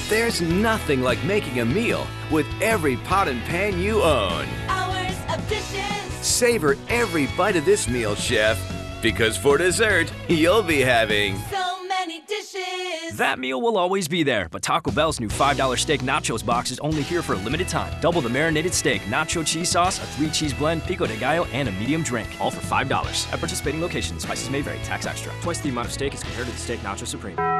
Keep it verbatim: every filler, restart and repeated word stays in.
There's nothing like making a meal with every pot and pan you own. Hours of dishes. Savor every bite of this meal, Chef, because for dessert, you'll be having So many dishes. That meal will always be there, but Taco Bell's new five dollar steak nachos box is only here for a limited time. Double the marinated steak, nacho cheese sauce, a three-cheese blend, pico de gallo, and a medium drink. All for five dollars. At participating locations, spices may vary. Tax extra. Twice the amount of steak is compared to the Steak Nacho Supreme.